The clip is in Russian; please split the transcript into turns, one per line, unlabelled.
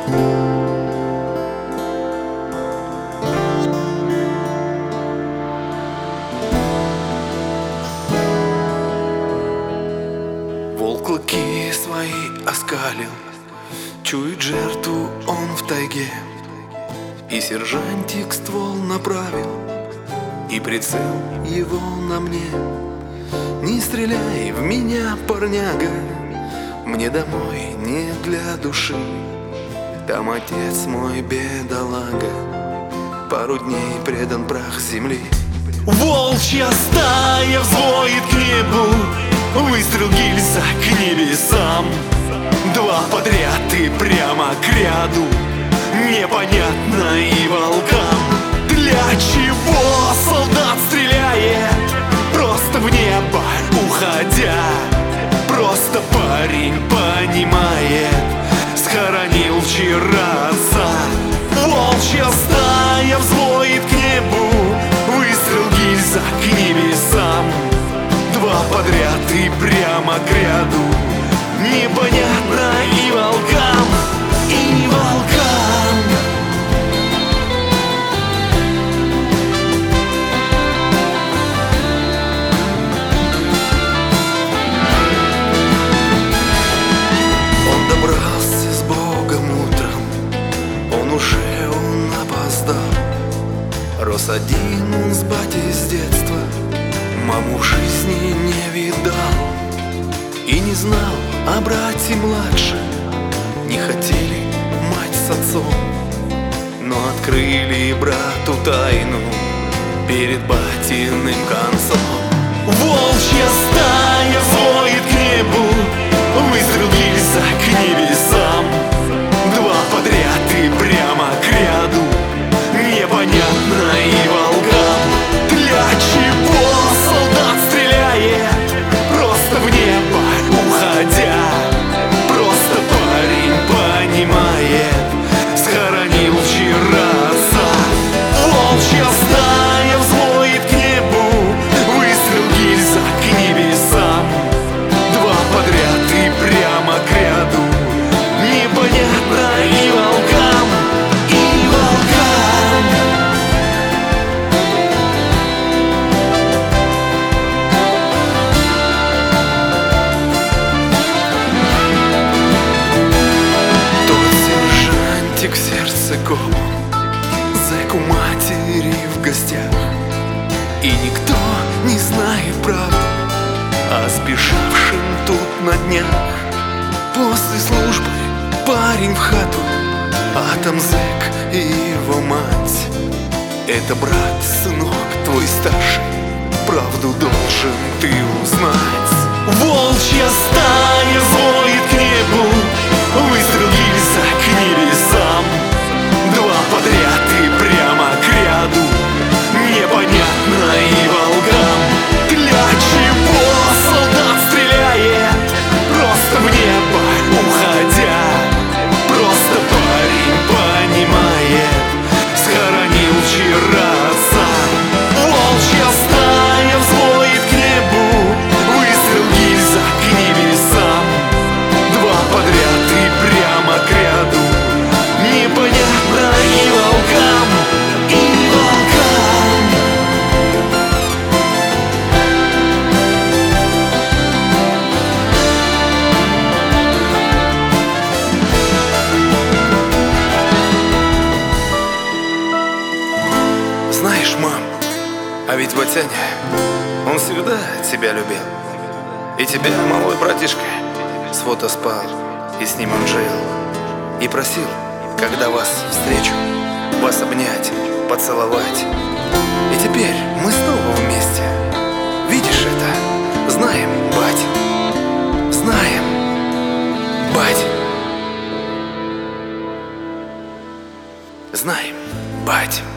Волк клыки свои оскалил, чует жертву он в тайге. И сержантик ствол направил, и прицел его на мне. Не стреляй в меня, парняга, мне домой не для души. Там отец мой бедолага, пару дней предан прах земли.
Волчья стая взвоет к небу, выстрел гильза к небесам. Два подряд и прямо к ряду, непонятно и волкам. Для чего солдат стреляет, просто в небо уходя? Просто парень понимает, схоронил вчера отца. Волчья стая взвоет к небу, выстрел гильза к небесам. Два подряд и прямо к ряду, непонятно и волкам, и волкам.
Он добрался с Богом утром, он опоздал. Рос один он с батей с детства, маму в жизни не видал. И не знал о брате младшем, не хотели мать с отцом, но открыли брату тайну перед батиным концом.
Волчья стая взвоет к небу, выстрел гильза к небесам. Два подряд и прямо к ряду, непонятно и волкам. Для чего солдат стреляет, просто в небо уходя? Просто парень понимает, схоронил вчера отца. Волчья стая взвоет к небу, выстрел гильза к небесам. Два подряд и прямо к ряду, непонятно и волкам, и волкам.
Тот сержантик сердце ком, зэку матери в гостях. И никто не знает правды о сбежавшем тут на днях. После службы парень в хату, а там зэк и его мать. Это брат, сынок твой старший, правду должен ты узнать.
Волчья стая взвоет к небу, выстрел гильза к небесам. Два подряд и прямо к ряду, непонятно и волкам. Для чего солдат стреляет, просто в небо уходя? Просто парень понимает, схоронил вчера отца. Волчья стая взвоет к небу, выстрел гильза к небесам. Два подряд и прямо к ряду, непонятно и волкам, и волкам.
Знаешь, мам, а ведь Батяня, он всегда тебя любил. И тебя, малой братишка, с фото спал, и с ним он жил. И просил, когда вас встречу, вас обнять, поцеловать. И теперь мы снова вместе. Видишь это? Знаем, бать. Знаем, бать. Знаем, бать.